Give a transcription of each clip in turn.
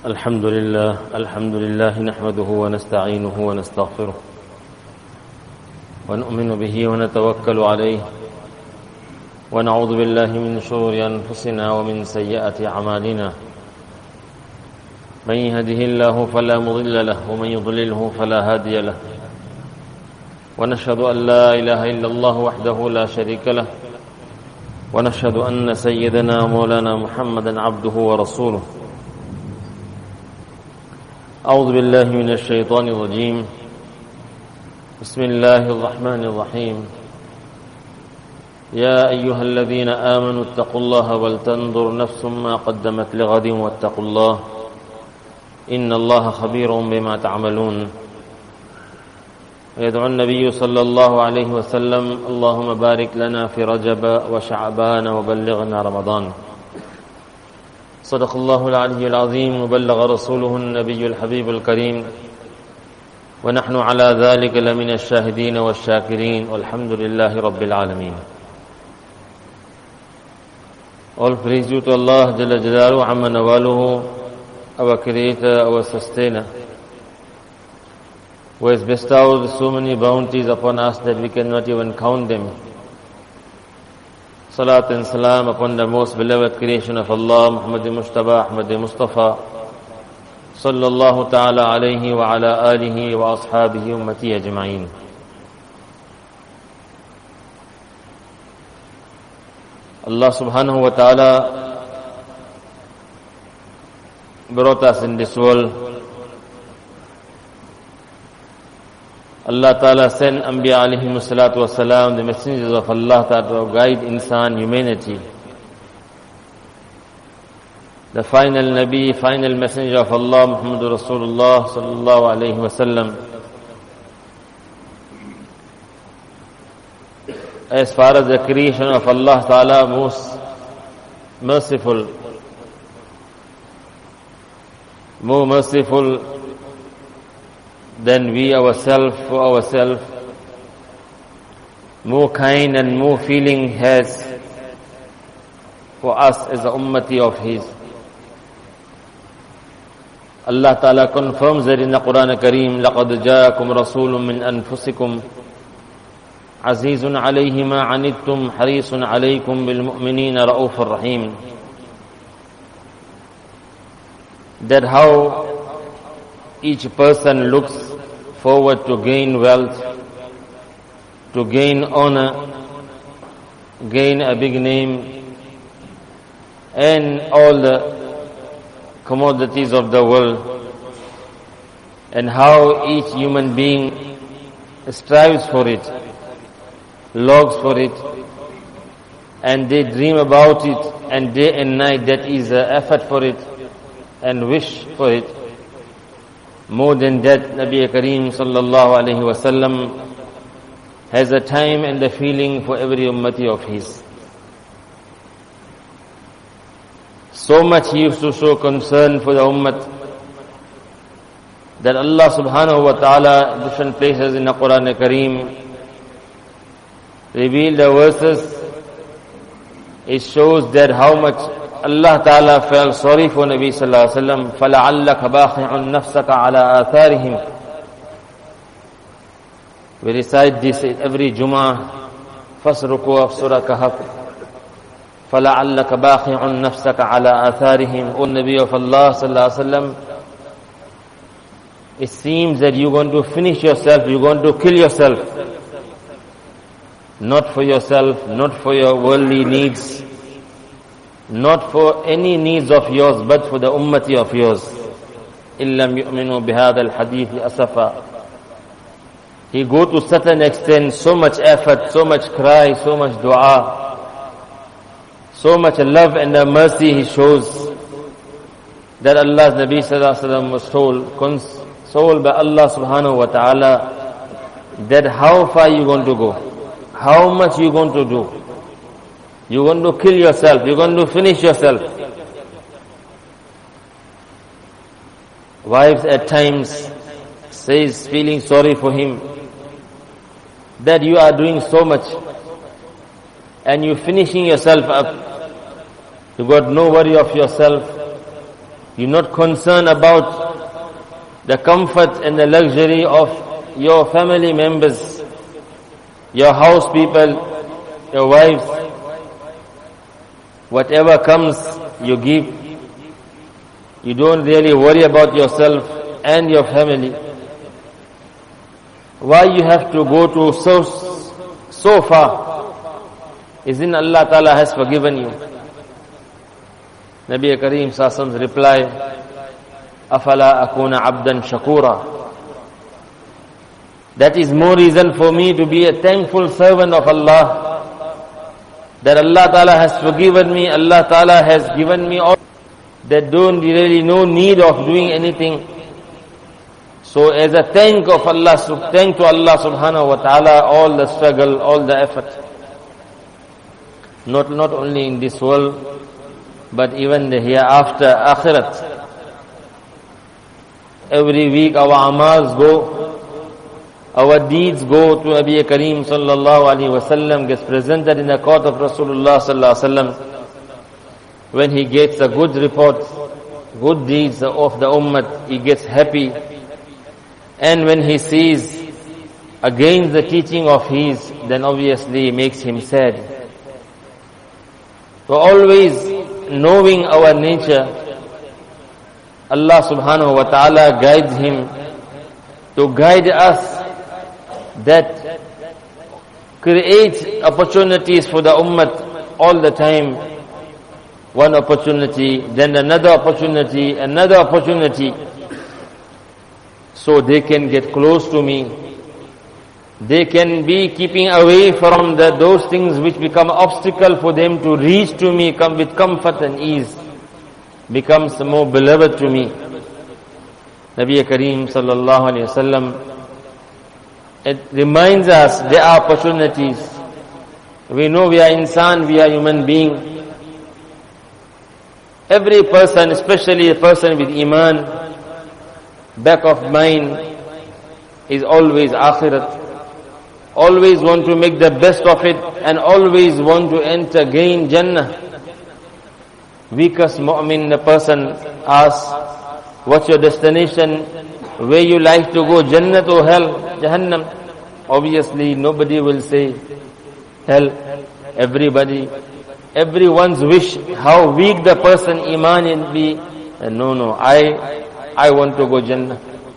الحمد لله نحمده ونستعينه ونستغفره ونؤمن به ونتوكل عليه ونعوذ بالله من شرور أنفسنا ومن سيئات أعمالنا من يهده الله فلا مضل له ومن يضلله فلا هادي له ونشهد أن لا إله إلا الله وحده لا شريك له ونشهد أن سيدنا مولانا محمدا عبده ورسوله أعوذ بالله من الشيطان الرجيم بسم الله الرحمن الرحيم يا أيها الذين آمنوا اتقوا الله ولتنظر نفس ما قدمت لغد واتقوا الله إن الله خبير بما تعملون يدعو النبي صلى الله عليه وسلم اللهم بارك لنا في رجب وشعبان وبلغنا رمضان صدق الله العلي العظيم وبلغ رسوله النبي الحبيب الكريم ونحن على ذلك لمن الشاهدين والشاكرين والحمد لله رب العالمين. All praise due to Allah Jalla Jalaluhu Amma Nawaluhu, our Creator, our Sustainer, who has bestowed so many bounties upon us that we cannot even count them. Salat and salam upon the most beloved creation of Allah, Muhammad Mujtaba Ahmad Mustafa, sallallahu ta'ala alayhi wa ala alihi wa ashabihi ummati ajma'in. Allah subhanahu wa ta'ala brought us in this world. Allah Ta'ala sent Anbiya alayhimu salatu wa salam, the messengers of Allah Ta'ala, to guide insan, humanity. The final Nabi, final messenger of Allah, Muhammadur Rasulullah sallallahu alayhi wa sallam. As far as the creation of Allah Ta'ala, most merciful, more merciful than we ourselves for ourselves, more kind and more feeling has for us as a ummati of His. Allah Ta'ala confirms that in the Quran Kareem, لَقَدْ جَاءَكُمْ رَسُولٌ مِّنْ أَنفُسِكُمْ عَزِيزٌ عَلَيْهِ مَا عَنِتُّمْ حَرِيصٌ عَلَيْكُمْ بِالْمُؤْمِنِينَ رَءُوفٌ رَحِيمٌ. That how each person looks forward to gain wealth, to gain honor, gain a big name, and all the commodities of the world, and how each human being strives for it, longs for it, and they dream about it, and day and night that is an effort for it, and wish for it. More than that, Nabi Kareem sallallahu alayhi wa sallam has a time and a feeling for every ummati of his. So much he used to show concern for the ummat that Allah subhanahu wa ta'ala in different places in the Quran Kareem revealed the verses. It shows that how much Allah Ta'ala felt sorry for Nabi Sallallahu Alaihi Wasallam. فَلَعَلَّكَ بَاخِعٌ نَفْسَكَ عَلَىٰ آثَارِهِمْ. We recite this every Jummah, first ruku of Surah Kahf. فَلَعَلَّكَ بَاخِعٌ نَفْسَكَ عَلَىٰ آثَارِهِمْ. O Nabi of Allah Sallallahu Alaihi Wasallam, it seems that you're going to finish yourself, you're going to kill yourself. Not for yourself, not for your worldly needs, not for any needs of yours, but for the ummati of yours. إِلَّمْ يُؤْمِنُوا بِهَذَا الْحَدِيثِ أَسَفًا. He go to certain extent, so much effort, so much cry, so much dua, so much love and mercy he shows, that Allah's Nabi Sallallahu Alaihi Wasallam was consoled by Allah Subhanahu Wa Ta'ala that how far you going to go, how much you going to do. You're going to kill yourself, you're going to finish yourself. Wives at times says, feeling sorry for him, that you are doing so much and you're finishing yourself up. You got no worry of yourself. You're not concerned about the comfort and the luxury of your family members, your house people, your wives. Whatever comes, you give. You don't really worry about yourself and your family. Why you have to go to so far? Isn't Allah Ta'ala has forgiven you? Nabi Kareem Sallallahu reply, Afala akuna abdan shakura. That is more reason for me to be a thankful servant of Allah. That Allah Ta'ala has forgiven me, Allah Ta'ala has given me all. That don't really no need of doing anything. So as a thank to Allah subhanahu wa ta'ala, all the struggle, all the effort. Not only in this world, but even the hereafter, akhirat. Every week our amals go, our deeds go to Nabi Kareem sallallahu alaihi wasallam, gets presented in the court of Rasulullah sallallahu alaihi wasallam. When he gets a good report, good deeds of the ummah, he gets happy. And when he sees against the teaching of his, then obviously it makes him sad. So always knowing our nature, Allah subhanahu wa ta'ala guides him to guide us, that create opportunities for the ummah all the time. One opportunity, then another opportunity, so they can get close to me. They can be keeping away from those things which become obstacle for them to reach to me, come with comfort and ease, becomes more beloved to me. Nabi Kareem sallallahu alaihi wasallam, it reminds us there are opportunities. We know we are insan, we are human being. Every person, especially a person with iman, back of mind is always akhirat. Always want to make the best of it and always want to enter, gain Jannah. Weakest mu'min, the person asks, what's your destination? Where you like to go, Jannah or hell? Jahannam. Obviously nobody will say hell. Everyone's wish, how weak the person iman will be. No, I want to go Jannah.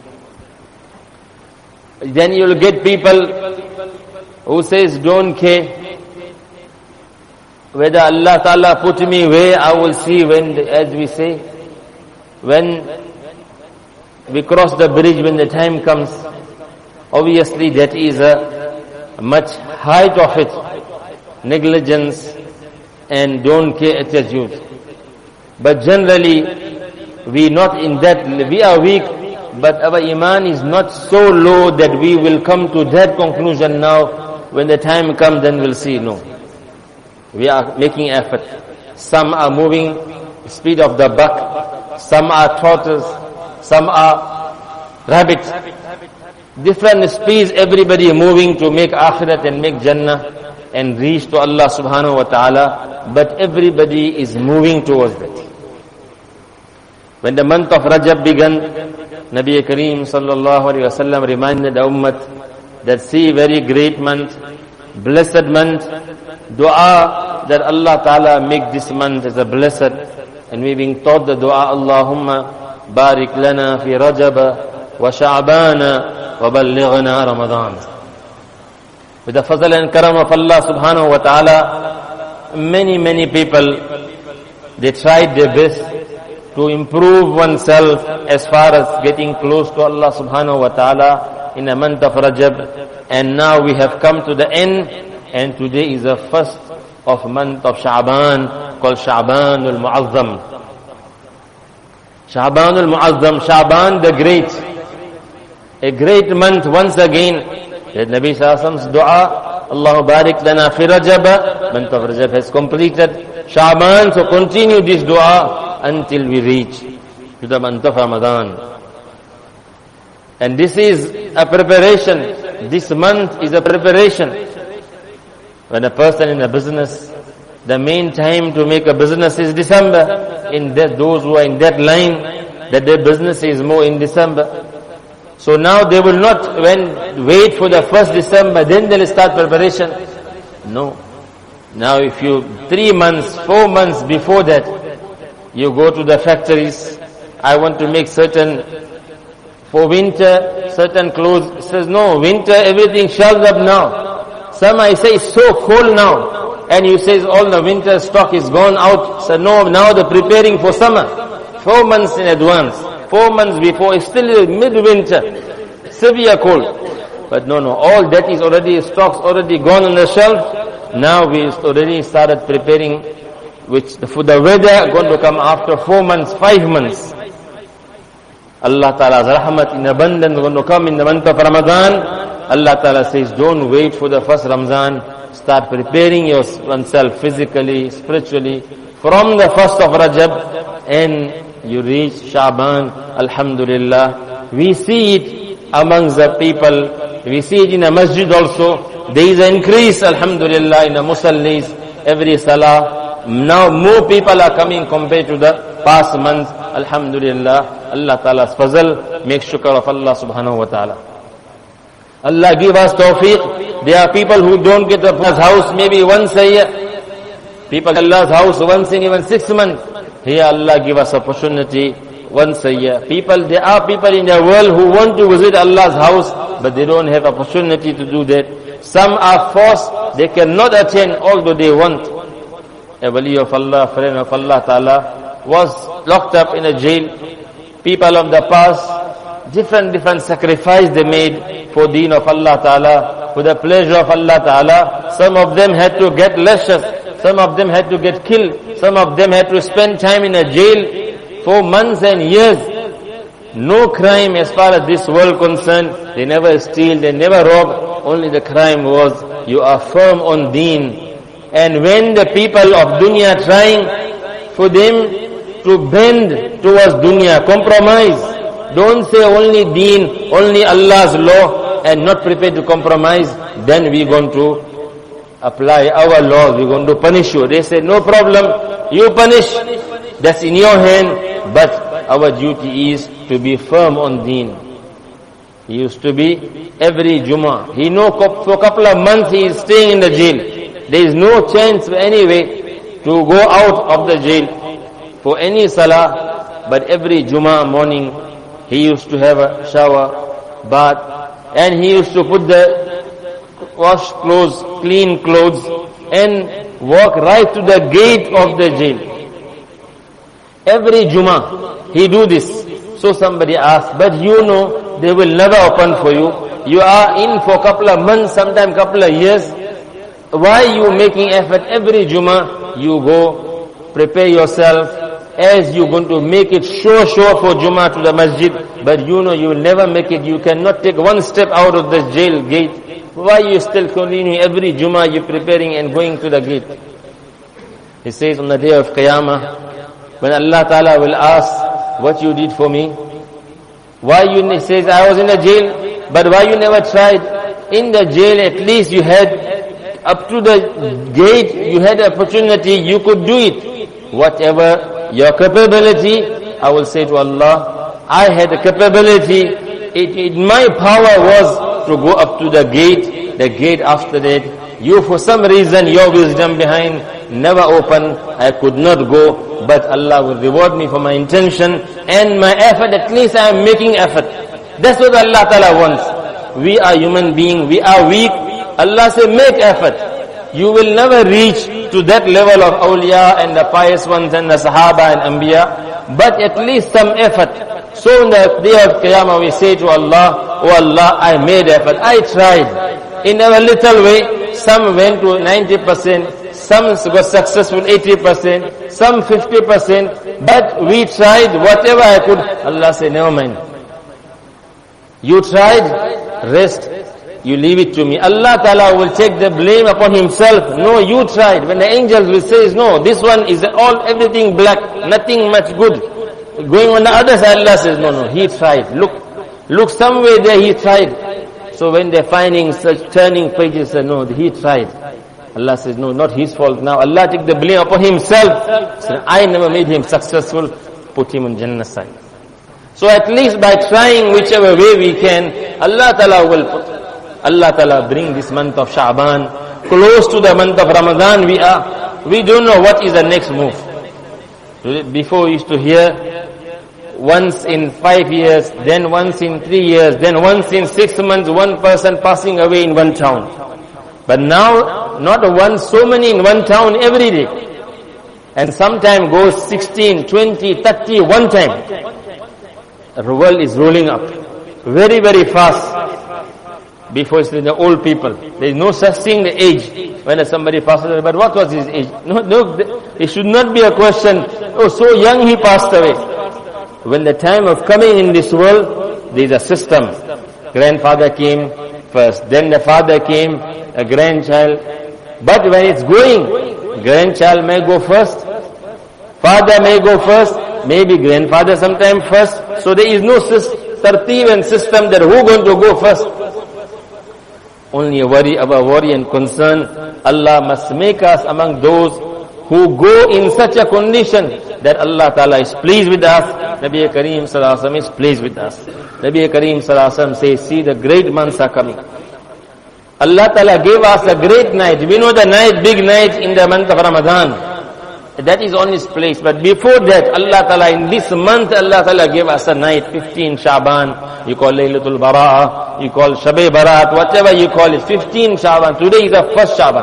Then you'll get people who says, don't care whether Allah Ta'ala put me where, I will see when, as we say, when we cross the bridge, when the time comes. Obviously that is a much height of it, negligence and don't care attitude. But generally, we not in that, we are weak, but our iman is not so low that we will come to that conclusion now. When the time comes, then we'll see. No. We are making effort. Some are moving speed of the buck, some are tortoise, some are rabbits. Different speeds, everybody moving to make akhirat and make Jannah and reach to Allah subhanahu wa ta'ala, but everybody is moving towards that. When the month of Rajab began, Nabi Kareem sallallahu alaihi wasallam reminded the ummah that see very great month, blessed month, dua that Allah ta'ala make this month as a blessed, and we being taught the dua, Allahumma barik lana fi Rajab wa Sha'bana wa ballighna Ramadan. With the fazl and karam of Allah subhanahu wa ta'ala, many people, they tried their best to improve oneself as far as getting close to Allah subhanahu wa ta'ala in the month of Rajab. And now we have come to the end, and today is the first of month of Sha'ban, called Sha'ban al-Mu'azzam. Sha'ban al-Mu'azzam, Sha'ban the great, a great month once again. The Nabi Sallallahu Alaihi Wasallam's dua, Allah barik lana fi Rajab, month of Rajab has completed. Sha'ban, so continue this dua until we reach to the month of Ramadan. And this is a preparation. This month is a preparation. When a person in a business, the main time to make a business is December. in that, those who are in that line, that their business is more in December. So now they will not wait for the 1st December, then they'll start preparation. No. Now if you 3 months, 4 months before that, you go to the factories, I want to make certain, for winter, certain clothes. It says no, winter everything shelves up now. Some I say it's so cold now, and you say all the winter stock is gone out. So no, now they're preparing for summer. 4 months in advance. 4 months before, it's still midwinter, severe cold. But no, all that is already, stocks already gone on the shelf. Now we already started preparing, which for the weather going to come after 4 months, 5 months. Allah Ta'ala's rahmat in abundance going to come in the month of Ramadan. Allah Ta'ala says, don't wait for the first Ramzan. Start preparing oneself physically, spiritually, from the 1st of Rajab, and you reach Sha'ban, Alhamdulillah. We see it amongst the people. We see it in a masjid also. There is an increase, Alhamdulillah, in the musallis. Every salah. Now more people are coming compared to the past months. Alhamdulillah. Allah Ta'ala's fazl. Make shukr of Allah subhanahu wa ta'ala. Allah give us tawfiq. There are people who don't get Allah's house maybe once a year. People Allah's house once in even 6 months. Here Allah give us opportunity once a year. There are people in the world who want to visit Allah's house, but they don't have opportunity to do that. Some are forced, they cannot attend although they want. A wali of Allah, friend of Allah Ta'ala, was locked up in a jail. People of the past, different sacrifice they made for deen of Allah Ta'ala, for the pleasure of Allah Ta'ala. Some of them had to get lashes. Some of them had to get killed. Some of them had to spend time in a jail for months and years. No crime as far as this world concerned. They never steal, they never rob. Only the crime was, you are firm on deen. And when the people of dunya trying for them to bend towards dunya, compromise. Don't say only deen, only Allah's law, and not prepared to compromise. Then we're going to apply our laws, we're going to punish you. They say, no problem, you punish, that's in your hand, but our duty is to be firm on deen. He used to be every Jummah. He know for a couple of months he is staying in the jail. There is no chance anyway to go out of the jail for any salah, but every Jummah morning he used to have a shower, bath, and he used to put the wash clothes, clean clothes, and walk right to the gate of the jail. Every Jummah, he do this. So somebody asked, but you know, they will never open for you. You are in for a couple of months, sometimes couple of years. Why you making effort? Every Jummah, you go, prepare yourself, as you're going to make it sure for Jummah to the masjid. But you know, you will never make it. You cannot take one step out of the jail gate. Why you still continuing every Jummah you preparing and going to the gate? He says on the day of Qiyamah, when Allah Ta'ala will ask what you did for me, why you, he says, I was in the jail, but why you never tried? In the jail at least you had, up to the gate, you had opportunity, you could do it. Whatever your capability, I will say to Allah, I had the capability, my power was to go up to the gate after that. You for some reason, your wisdom behind, never open, I could not go, but Allah will reward me for my intention and my effort. At least I am making effort. That's what Allah Ta'ala wants. We are human beings, we are weak. Allah says make effort. You will never reach to that level of awliya and the pious ones and the sahaba and anbiya, but at least some effort. So on the day of Qiyamah we say to Allah, oh Allah, I made effort, I tried. In a little way, some went to 90%, some got successful 80%, some 50%, but we tried whatever I could. Allah said, never mind. You tried, rest. You leave it to me. Allah Ta'ala will take the blame upon himself. No, you tried. When the angels will say, no, this one is everything black, nothing much good. Going on the other side, Allah says, no, he tried. Look somewhere there, he tried. So when they're finding such turning pages, no, he tried. Allah says, no, not his fault. Now Allah took the blame upon himself. So I never made him successful. Put him on Jannah side. So at least by trying whichever way we can, Allah Ta'ala will put. Allah Ta'ala bring this month of Sha'ban close to the month of Ramadan we are. We don't know what is the next move. Before we used to hear once in 5 years, then once in 3 years, then once in 6 months, one person passing away in one town. But now, not one, so many in one town every day. And sometime goes 16, 20, 30, one time. The world is rolling up very, very fast. Before it's the old people. There is no such thing, the age. When somebody passes away, but what was his age? No, it should not be a question, oh, so young he passed away. When the time of coming in this world, there is a system. Grandfather came first, then the father came, a grandchild. But when it's going, grandchild may go first, father may go first, maybe grandfather sometime first. So there is no tartib and system that who going to go first. Only a worry about worry and concern. Allah must make us among those who go in such a condition that Allah Ta'ala is pleased with us. Nabi Kareem Sallallahu Alaihi Wasallam is pleased with us. Nabi Kareem Sallallahu Alaihi Wasallam says, see, the great months are coming. Allah Ta'ala gave us a great night. We know the night, big night in the month of Ramadan. That is on His place. But before that, Allah Ta'ala, in this month, Allah Ta'ala gave us a night, 15 Sha'ban. You call Laylatul Bara'ah, you call Shab-e Barat, whatever you call it, 15 Sha'ban. Today is the first Sha'ban.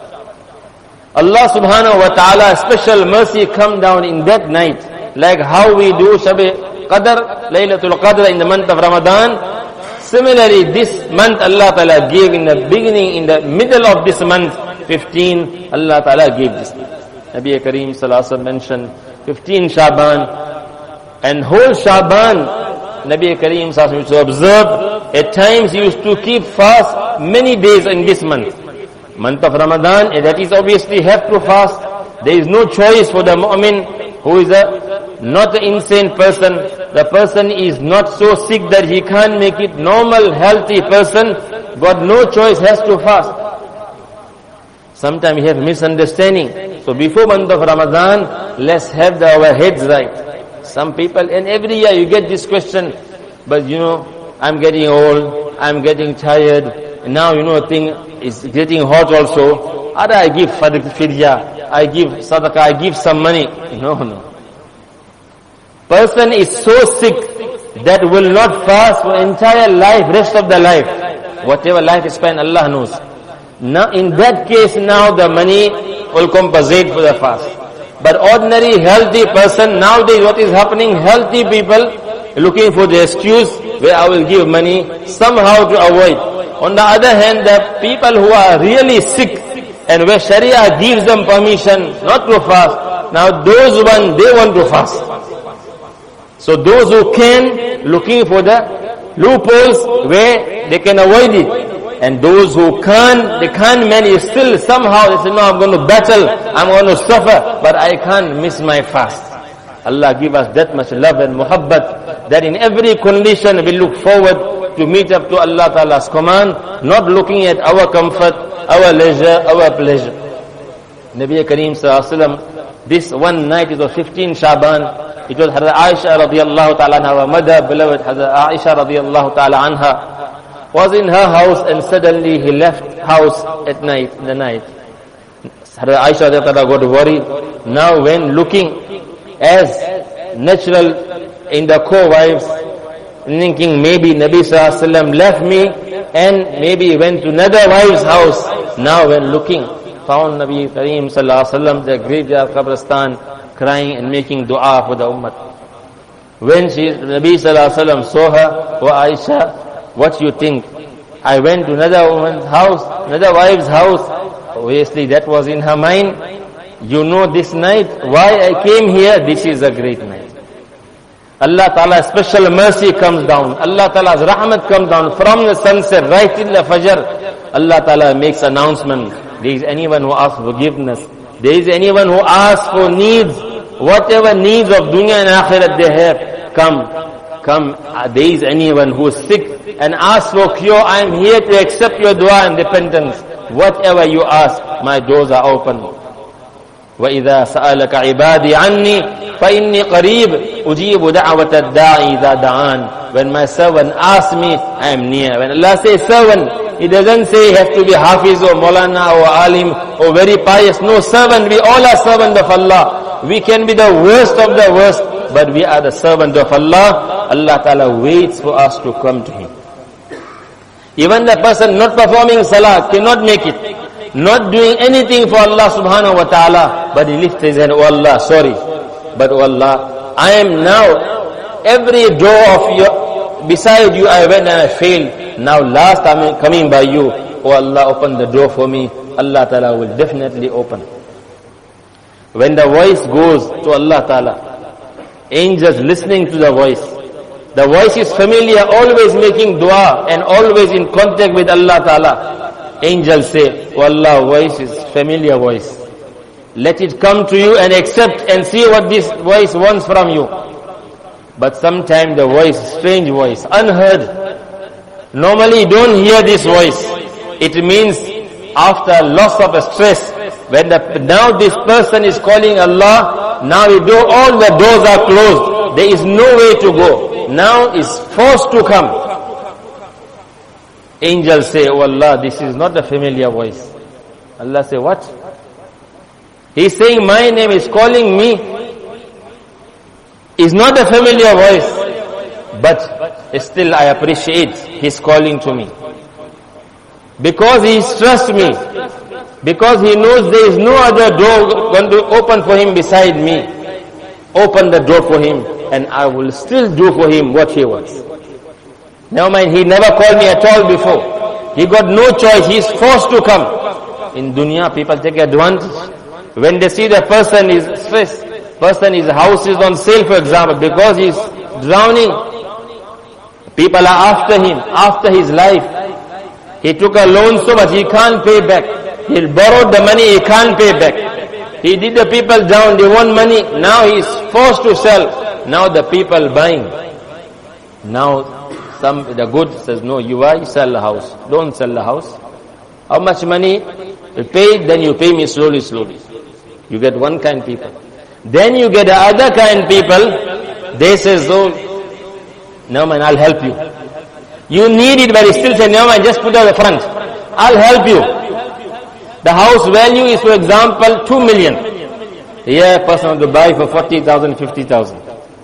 Allah Subhanahu wa Ta'ala, special mercy come down in that night. Like how we do Shab-e Qadr, Laylatul Qadr in the month of Ramadan. Similarly, this month Allah Ta'ala gave in the beginning, in the middle of this month, 15, Allah Ta'ala gave this. Nabi Kareem Sallallahu Alaihi Wasallam mentioned 15 Sha'ban, and whole Sha'ban, Nabi Kareem Sallallahu Alaihi Wasallam used to observe, at times he used to keep fast many days in this month. Month of Ramadan, that is obviously have to fast. There is no choice for the mu'min who is not an insane person. The person is not so sick that he can't make it. Normal, healthy person, got no choice, has to fast. Sometimes we have misunderstanding. So before month of Ramadan, let's have our heads right. Some people, and every year you get this question, but you know, I'm getting old, I'm getting tired, and now you know thing is getting hot also. Either I give fidya, I give sadaqah, I give some money. No. Person is so sick that will not fast for entire life, rest of the life. Whatever life is spent, Allah knows. Now, in that case, now the money will compensate for the fast. But ordinary healthy person, nowadays what is happening, healthy people looking for the excuse where I will give money somehow to avoid. On the other hand, the people who are really sick and where Sharia gives them permission not to fast, now those one, they want to fast. So those who can, looking for the loopholes where they can avoid it. And those who can't, they can't manage, still somehow they say, no, I'm going to battle, I'm going to suffer, but I can't miss my fast. Allah give us that much love and muhabbat, that in every condition we look forward to meet up to Allah Ta'ala's command, not looking at our comfort, our leisure, our pleasure. Nabi Kareem Sallallahu Alaihi Wasallam, this one night is of 15 Sha'ban, it was Hazrat Aisha radiallahu ta'ala anha, our mother, beloved Hazrat Aisha radiallahu ta'ala anha, was in her house and suddenly he left house at night, in the night. Hazrat Aisha got worried. Now when looking as natural in the co-wives, thinking maybe Nabi Sallallahu Alaihi Wasallam left me and maybe went to another wife's house. Now when looking, found Nabi Kareem Sallallahu Alaihi Wasallam, the graveyard Qabristan, crying and making dua for the ummah. When Nabi Sallallahu Alaihi Wasallam saw her, "Oh Aisha, what you think? I went to another woman's house, another wife's house." Obviously that was in her mind. You know this night, why I came here, this is a great night. Allah Ta'ala's special mercy comes down. Allah Ta'ala's rahmat comes down from the sunset right till the fajr. Allah Ta'ala makes announcement. There is anyone who asks forgiveness. There is anyone who asks for needs. Whatever needs of dunya and akhirat they have, come, there is anyone who is sick and ask for cure, I am here to accept your dua and repentance. Whatever you ask, my doors are open. وَإِذَا سَأَلَكَ عِبَادِي عَنِّي فَإِنِّي قَرِيبٌ أُجِيبُ دَعْوَةَ الدَّاعِ إِذَا دَعَانِ. When my servant asks me, I am near. When Allah says servant, He doesn't say he has to be Hafiz or Maulana or Alim or very pious. No, servant. We all are servant of Allah. We can be the worst of the worst, but we are the servant of Allah. Allah Ta'ala waits for us to come to Him. Even the person not performing salah cannot make it. Not doing anything for Allah subhanahu wa ta'ala, but he lifts his hand, oh Allah, sorry. But oh Allah, I am now, every door of your, beside you I went and I failed. Now last I'm coming by you. Oh Allah, open the door for me. Allah Ta'ala will definitely open. When the voice goes to Allah Ta'ala, angels listening to the voice. The voice is familiar, always making dua and always in contact with Allah Ta'ala. Angels say, oh Allah, voice is familiar voice. Let it come to you and accept and see what this voice wants from you. But sometimes the voice, strange voice, unheard. Normally you don't hear this voice. It means after loss of a stress, when now this person is calling Allah, now all the doors are closed. There is no way to go. Now is forced to come. Angels say, oh Allah, this is not a familiar voice. Allah say, what? He's saying my name is calling me. It's not a familiar voice. But still I appreciate He's calling to me. Because He trusts me. Because He knows there is no other door going to open for Him beside me. Open the door for Him and I will still do for Him what He wants. Never mind, He never called me at all before. He got no choice. He is forced to come. In dunya, people take advantage. When they see the person is stressed, his house is on sale, for example, because he is drowning. People are after him, after his life. He took a loan so much, he can't pay back. He borrowed the money, he can't pay back. He did the people down, they want money. Now he is forced to sell. Now the people buying. Now the good says, no, you sell the house. Don't sell the house. How much money? You pay, then you pay me slowly. You get one kind people. Then you get the other kind people. They say, so, no man, I'll help you. You need it, but he still say, no man, just put it at the front. I'll help you. The house value is, for example, 2 million. Here, a person wants to buy for 40,000, 50,000.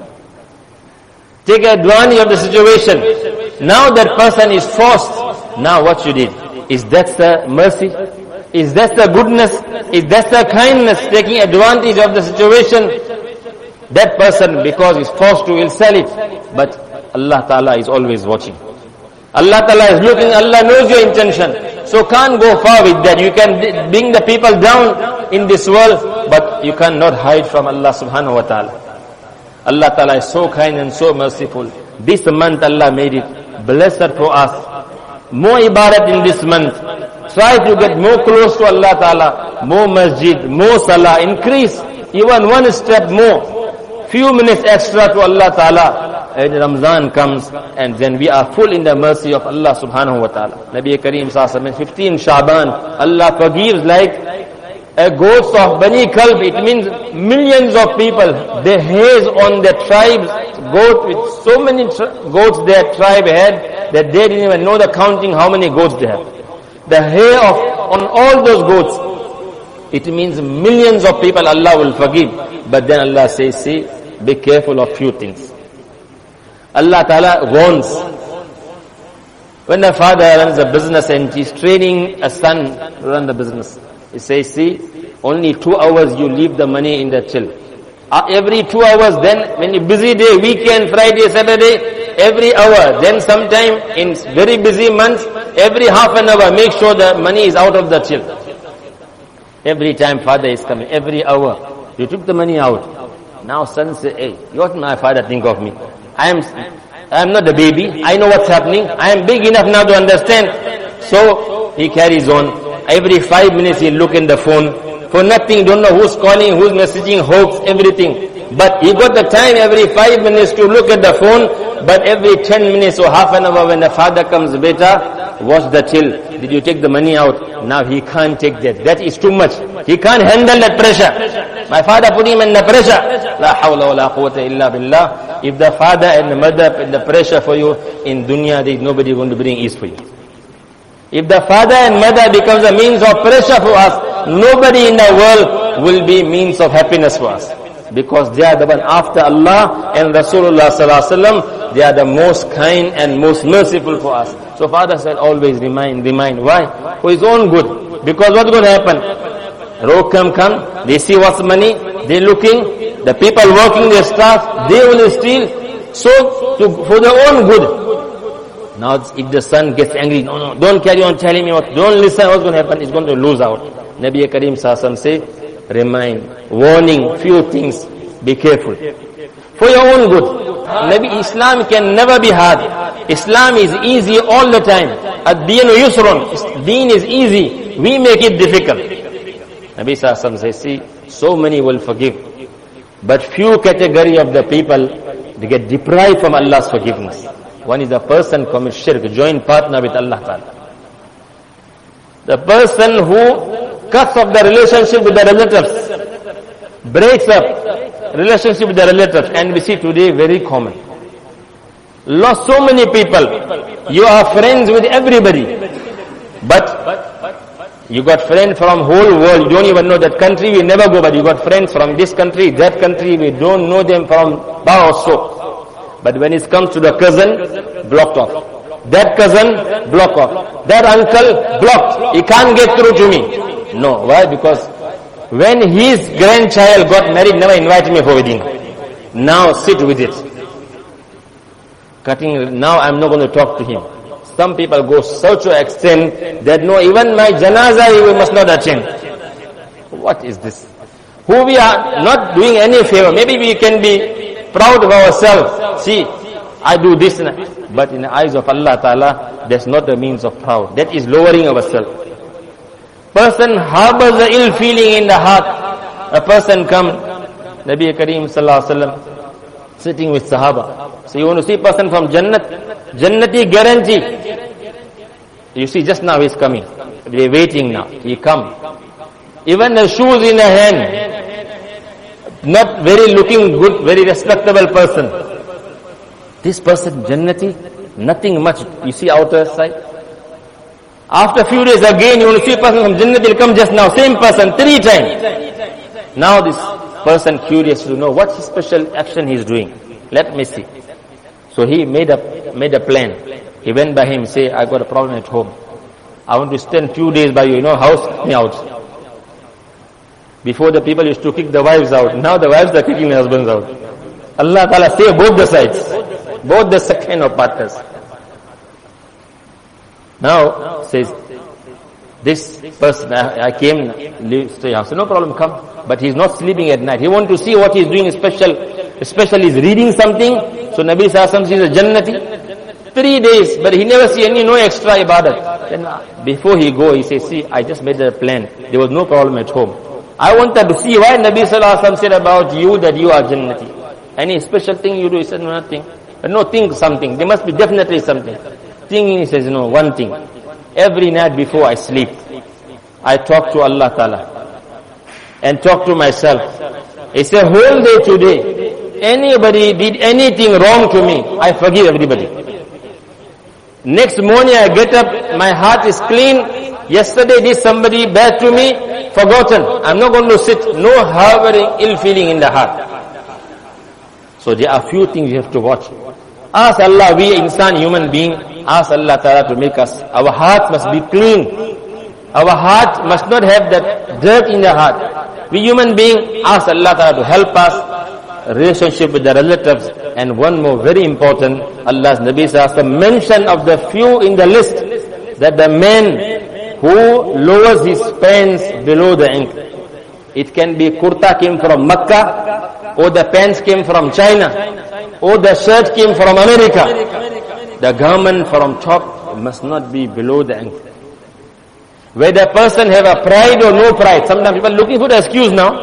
Take advantage of the situation. Now that person is forced. Now what you did? Is that the mercy? Is that the goodness? Is that the kindness? Taking advantage of the situation. That person, because he's forced to, will sell it. But Allah Ta'ala is always watching. Allah Ta'ala is looking. Allah knows your intention. So can't go far with that. You can bring the people down in this world, but you cannot hide from Allah Subhanahu Wa Ta'ala. Allah Ta'ala is so kind and so merciful. This month Allah made it blessed for us. More ibadat in this month. Try to get more close to Allah Ta'ala. More masjid, more salah. Increase even one step more. Few minutes extra to Allah Ta'ala. And Ramzan comes and then we are full in the mercy of Allah Subhanahu Wa Ta'ala. Nabi Kareem Sallallahu Alaihi Wasallam, 15 Shaban, Allah forgives like a ghost of Bani Kalb. It means millions of people. They haze on their tribes, goat with so many goats their tribe had that they didn't even know the counting how many goats they have. The hair on all those goats. It means millions of people Allah will forgive. But then Allah says, see, be careful of few things. Allah Ta'ala warns. When a father runs a business and he's training a son to run the business, he says, see, only 2 hours you leave the money in the till. Every 2 hours, then when you busy day, weekend, Friday, Saturday, every hour. Then sometime in very busy months, every half an hour, make sure the money is out of the till. Every time father is coming, every hour, you took the money out. Now son say, hey, what my father think of me? I am not the baby. I know what's happening. I am big enough now to understand. So he carries on. Every 5 minutes he look in the phone. For nothing, don't know who's calling, who's messaging, hopes, everything. But he got the time every 5 minutes to look at the phone, but every 10 minutes or half an hour when the father comes, beta, watch the till. Did you take the money out? Now he can't take that. That is too much. He can't handle that pressure. My father put him in the pressure. La hawla wa la quwwata illa billah. If the father and the mother put the pressure for you, in dunya there is nobody going to bring ease for you. If the father and mother becomes a means of pressure for us, nobody in the world will be means of happiness for us. Because they are the one after Allah and Rasulullah sallallahu alaihi wasallam, they are the most kind and most merciful for us. So father said, always remind. Why? For his own good. Because what's going to happen? Rokam come, they see what's money, they looking, the people working their staff, they will steal. So, for their own good. Now, if the son gets angry, no, don't carry on telling me don't listen, what's going to happen? He's going to lose out. Nabi Karim Sassam say, remind, warning, few things, be careful. For your own good. Nabi, Islam can never be hard. Islam is easy all the time. Ad-deenu yusrun. Deen is easy. We make it difficult. Nabi Sassam says, see, so many will forgive. But few category of the people, they get deprived from Allah's forgiveness. One is the person commits shirk, join partner with Allah Ta'ala. The person who cuts off the relationship with the relatives, breaks up relationship with the relatives, and we see today very common. Lost so many people. You are friends with everybody, but you got friends from whole world. You don't even know that country. We never go, but you got friends from this country, that country. We don't know them from bar or so. But when it comes to the cousin, blocked off. That cousin, blocked off. That uncle, blocked. He can't get through to me. No. Why? Because when his grandchild got married, never invited me for wedding. Now sit with it. Now I'm not going to talk to him. Some people go such an extent that no, even my janazah we must not attend. What is this? Who we are not doing any favor. Maybe we can be proud of ourselves. See, I do this. But in the eyes of Allah Ta'ala, that's not the means of proud. That is lowering ourselves. Person harbors the ill feeling in the heart. A person come, Nabi Kareem Sallallahu Alaihi Wasallam, sitting with Sahaba. So you want to see a person from Jannat? Jannati guarantee. You see, just now he's coming. We're waiting now. He come. Even the shoes in the hand. Not very looking good, very respectable person. This person, Jannati, nothing much. You see outer side. After a few days again, you want to see a person from Jannati, will come just now. Same person, 3 times. Now this person curious to know what special action he is doing. Let me see. So he made a plan. He went by him, say, I got a problem at home. I want to spend few days by you, house me out. Before the people used to kick the wives out. Now the wives are kicking the husbands out. Allah Ta'ala save both the sides. Both the second of partners. Now, says, this person, I came, stay house. So no problem, come. But he's not sleeping at night. He wants to see what he's doing special. Especially he's reading something. So Nabi Sassam sees a Jannati. 3 days, but he never see no extra ibadat. Then before he go, he says, see, I just made a plan. There was no problem at home. I wanted to see why Nabi Sallallahu Alaihi Wasallam said about you that you are Jannati. Any special thing you do? He said, no, nothing. But no, think something. There must be definitely something. Thinking, he says, no, one thing. Every night before I sleep, I talk to Allah Ta'ala and talk to myself. He said, whole day today, anybody did anything wrong to me, I forgive everybody. Next morning I get up, my heart is clean. Yesterday did somebody bad to me, forgotten. I'm not going to sit, no harboring ill feeling in the heart. So there are few things you have to watch. Ask Allah, we insan, human being, ask Allah Ta'ala to make us. Our heart must be clean. Our heart must not have that dirt in the heart. We human being, ask Allah Ta'ala to help us. Relationship with the relatives. And one more very important, Allah's Nabi Sallallahu mention of the few in the list, that the man who lowers his pants below the ankle. It can be kurta came from Makkah, or the pants came from China, or the shirt came from America. The garment from top must not be below the ankle. Whether person have a pride or no pride. Sometimes people looking for the excuse now.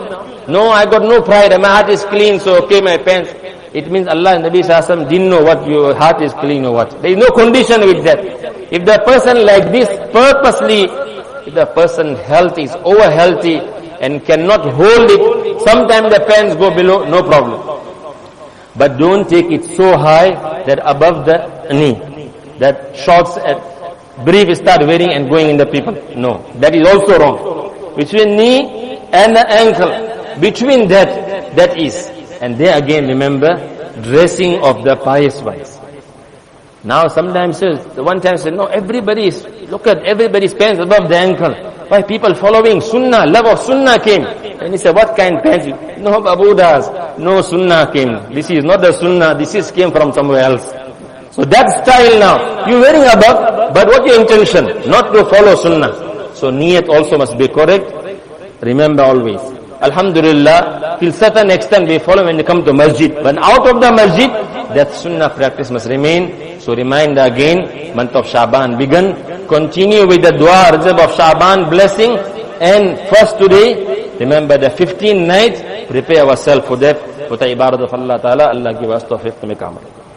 No, I got no pride. My heart is clean, so okay, my pants. It means Allah and Nabi Sallallahu Alaihi Wasallam didn't know what your heart is clean or what. There is no condition with that. If the person like this purposely, if the person's health is over healthy and cannot hold it, sometimes the pants go below, no problem. But don't take it so high that above the knee, that shorts and brief start wearing and going in the people. No, that is also wrong. Between knee and the ankle, between that is. And there again, remember, dressing of the pious ones. Now sometimes, one time said, no, everybody's pants above the ankle. Why people following sunnah, love of sunnah came. And he said, what kind pants? No, Abu Das, no sunnah came. This is not the sunnah, this came from somewhere else. So that style now, you're wearing above, but what your intention? Not to follow sunnah. So niyat also must be correct. Remember always. Alhamdulillah, till certain extent we follow when we come to masjid. When out of the masjid, that sunnah practice must remain. So reminder again, month of Shaban begun. Continue with the dua, Rajab of Shaban, blessing. And first today, remember the 15th night, prepare ourselves for that. For the ibadat of Allah Ta'ala, Allah give us tawfiq to make amal.